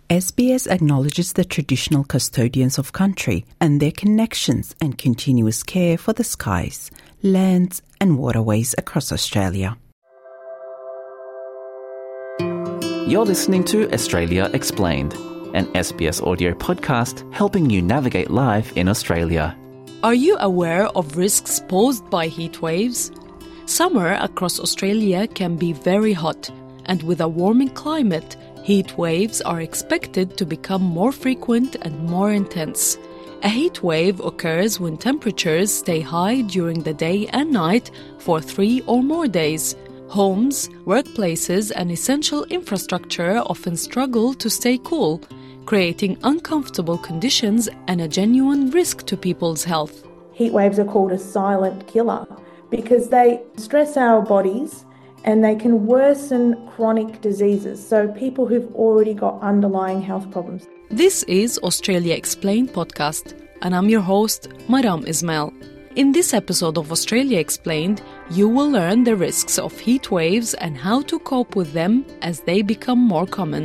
SBS acknowledges the traditional custodians of country and their connections and continuous care for the skies, lands and waterways across Australia. You're listening to Australia Explained, an SBS audio podcast helping you navigate life in Australia. Are you aware of risks posed by heat waves? Summer across Australia can be very hot, and with a warming climate, heat waves are expected to become more frequent and more intense. A heat wave occurs when temperatures stay high during the day and night for 3 or more days. Homes, workplaces, and essential infrastructure often struggle to stay cool, creating uncomfortable conditions and a genuine risk to people's health. Heat waves are called a silent killer because they stress our bodies and they can worsen chronic diseases, so people who've already got underlying health problems. This is Australia Explained podcast, and I'm your host, Maram Ismail. In this episode of Australia Explained, you will learn the risks of heat waves and how to cope with them as they become more common.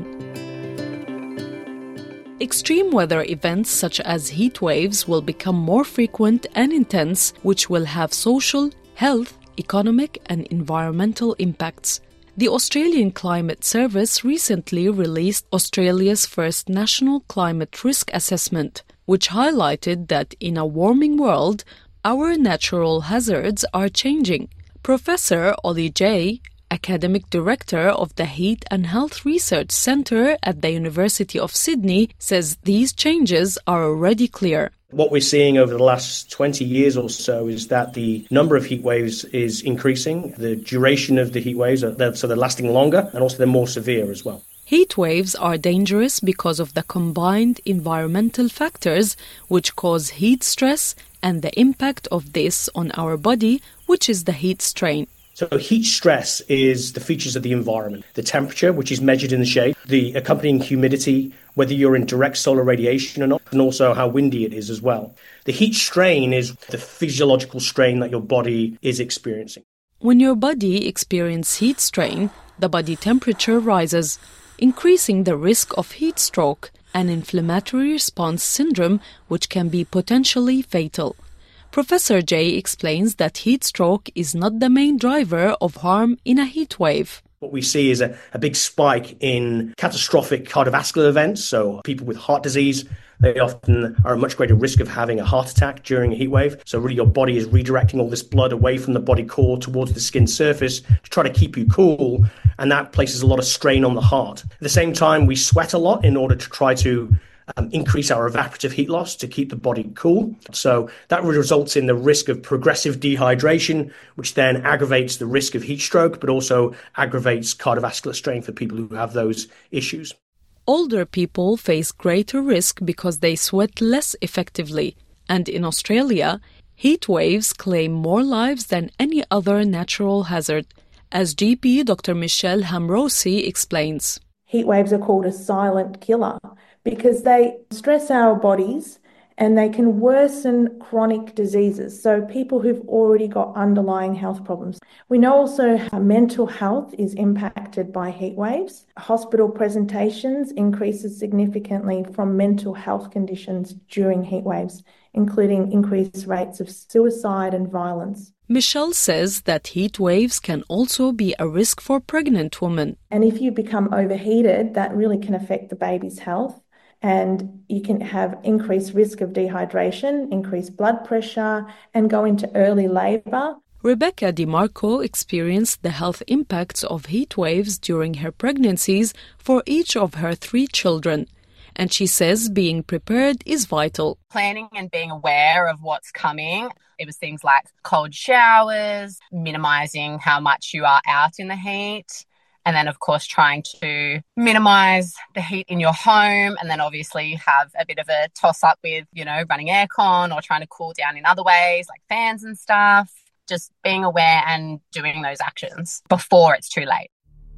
Extreme weather events such as heat waves will become more frequent and intense, which will have social, health, economic and environmental impacts. The Australian Climate Service recently released Australia's first National Climate Risk Assessment, which highlighted that in a warming world, our natural hazards are changing. Professor Ollie Jay, Academic Director of the Heat and Health Research Centre at the University of Sydney, says these changes are already clear. What we're seeing over the last 20 years or so is that the number of heat waves is increasing. The duration of the heat waves, so they're lasting longer, and also they're more severe as well. Heat waves are dangerous because of the combined environmental factors which cause heat stress and the impact of this on our body, which is the heat strain. So heat stress is the features of the environment, the temperature, which is measured in the shade, the accompanying humidity, whether you're in direct solar radiation or not, and also how windy it is as well. The heat strain is the physiological strain that your body is experiencing. When your body experiences heat strain, the body temperature rises, increasing the risk of heat stroke, an inflammatory response syndrome which can be potentially fatal. Professor Jay explains that heat stroke is not the main driver of harm in a heat wave. What we see is a big spike in catastrophic cardiovascular events. So people with heart disease, they often are at much greater risk of having a heart attack during a heat wave. So really your body is redirecting all this blood away from the body core towards the skin surface to try to keep you cool. And that places a lot of strain on the heart. At the same time, we sweat a lot in order to try to increase our evaporative heat loss to keep the body cool. So that results in the risk of progressive dehydration, which then aggravates the risk of heat stroke, but also aggravates cardiovascular strain for people who have those issues. Older people face greater risk because they sweat less effectively. And in Australia, heat waves claim more lives than any other natural hazard, as GP Dr. Michelle Hamrosi explains. Heat waves are called a silent killer because they stress our bodies and they can worsen chronic diseases, so people who've already got underlying health problems. We know also how mental health is impacted by heat waves. Hospital presentations increases significantly from mental health conditions during heat waves, including increased rates of suicide and violence. Michelle says that heat waves can also be a risk for pregnant women. And if you become overheated, that really can affect the baby's health. And you can have increased risk of dehydration, increased blood pressure, and go into early labour. Rebecca DiMarco experienced the health impacts of heat waves during her pregnancies for each of her 3 children. And she says being prepared is vital. Planning and being aware of what's coming. It was things like cold showers, minimising how much you are out in the heat. And then, of course, trying to minimise the heat in your home, and then obviously have a bit of a toss-up with, running aircon or trying to cool down in other ways, like fans and stuff. Just being aware and doing those actions before it's too late.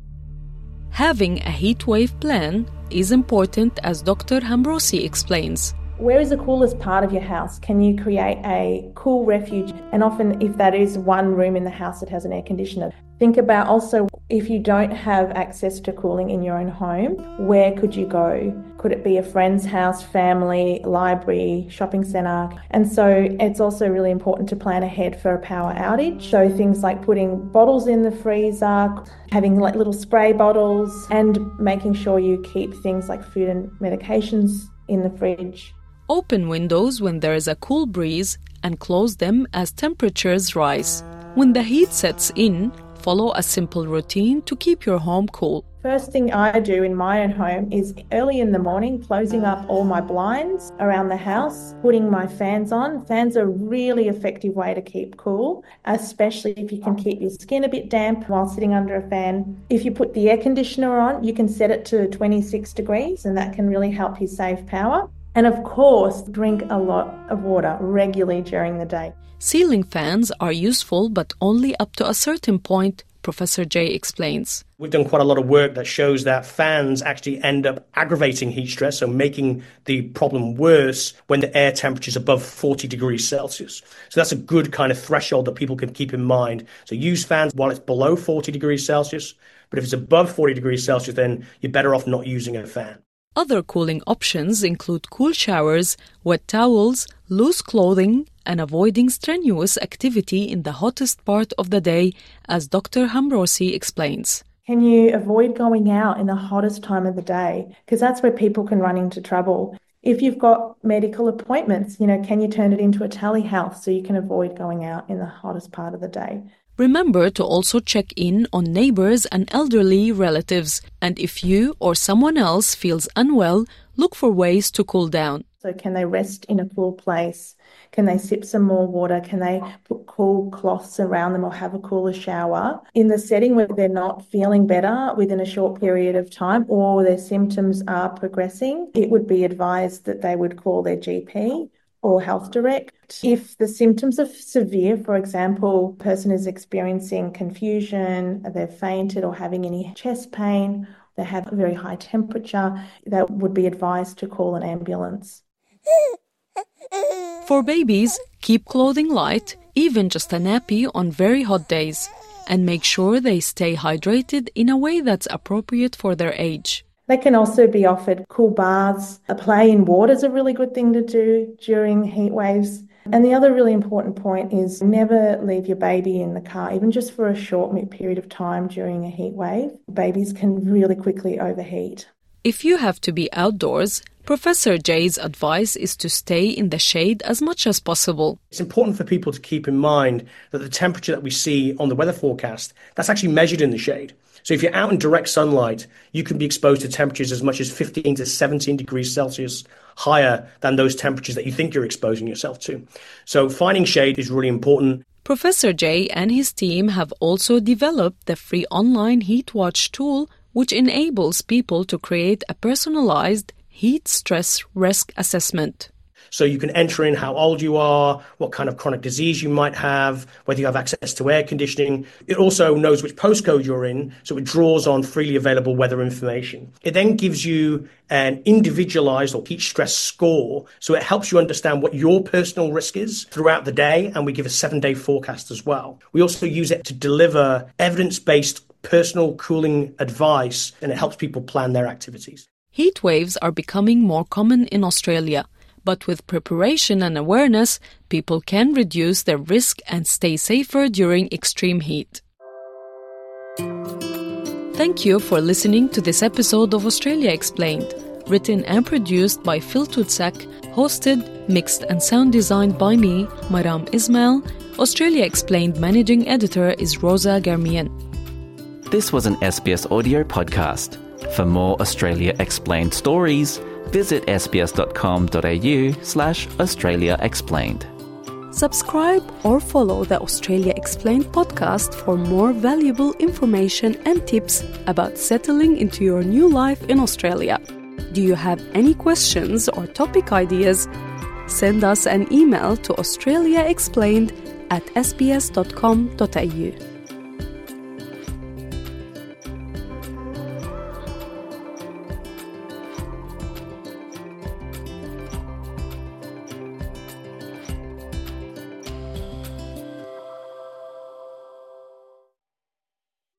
Having a heatwave plan is important, as Dr. Hamrosi explains. Where is the coolest part of your house? Can you create a cool refuge? And often if that is one room in the house that has an air conditioner, Think about also if you don't have access to cooling in your own home, where could you go? Could it be a friend's house, family, library, shopping centre? And so it's also really important to plan ahead for a power outage. So things like putting bottles in the freezer, having like little spray bottles, and making sure you keep things like food and medications in the fridge. Open windows when there is a cool breeze and close them as temperatures rise. When the heat sets in, follow a simple routine to keep your home cool. First thing I do in my own home is early in the morning, closing up all my blinds around the house, putting my fans on. Fans are a really effective way to keep cool, especially if you can keep your skin a bit damp while sitting under a fan. If you put the air conditioner on, you can set it to 26 degrees and that can really help you save power. And of course, drink a lot of water regularly during the day. Ceiling fans are useful, but only up to a certain point, Professor J explains. We've done quite a lot of work that shows that fans actually end up aggravating heat stress, so making the problem worse when the air temperature is above 40 degrees Celsius. So that's a good kind of threshold that people can keep in mind. So use fans while it's below 40 degrees Celsius, but if it's above 40 degrees Celsius, then you're better off not using a fan. Other cooling options include cool showers, wet towels, loose clothing, and avoiding strenuous activity in the hottest part of the day, as Dr. Hamrosi explains. Can you avoid going out in the hottest time of the day? Because that's where people can run into trouble. If you've got medical appointments, can you turn it into a telehealth so you can avoid going out in the hottest part of the day? Remember to also check in on neighbors and elderly relatives. And if you or someone else feels unwell, look for ways to cool down. So can they rest in a cool place? Can they sip some more water? Can they put cool cloths around them or have a cooler shower? In the setting where they're not feeling better within a short period of time or their symptoms are progressing, it would be advised that they would call their GP or Health Direct. If the symptoms are severe, for example, a person is experiencing confusion, they've fainted or having any chest pain, they have a very high temperature, they would be advised to call an ambulance. For babies, keep clothing light, even just a nappy on very hot days, and make sure they stay hydrated in a way that's appropriate for their age. They can also be offered cool baths. A play in water is a really good thing to do during heat waves. And the other really important point is never leave your baby in the car, even just for a short period of time during a heat wave. Babies can really quickly overheat. If you have to be outdoors, Professor J's advice is to stay in the shade as much as possible. It's important for people to keep in mind that the temperature that we see on the weather forecast, that's actually measured in the shade. So if you're out in direct sunlight, you can be exposed to temperatures as much as 15 to 17 degrees Celsius higher than those temperatures that you think you're exposing yourself to. So finding shade is really important. Professor J and his team have also developed the free online Heat Watch tool, which enables people to create a personalized heat stress risk assessment. So you can enter in how old you are, what kind of chronic disease you might have, whether you have access to air conditioning. It also knows which postcode you're in, so it draws on freely available weather information. It then gives you an individualized or heat stress score, so it helps you understand what your personal risk is throughout the day, and we give a 7-day forecast as well. We also use it to deliver evidence-based personal cooling advice, and it helps people plan their activities. Heat waves are becoming more common in Australia. But with preparation and awareness, people can reduce their risk and stay safer during extreme heat. Thank you for listening to this episode of Australia Explained, written and produced by Phil Tutsak, hosted, mixed and sound designed by me, Maram Ismail. Australia Explained managing editor is Rosa Garmian. This was an SBS audio podcast. For more Australia Explained stories, visit sbs.com.au/Australia Explained. Subscribe or follow the Australia Explained podcast for more valuable information and tips about settling into your new life in Australia. Do you have any questions or topic ideas? Send us an email to australiaexplained@sbs.com.au.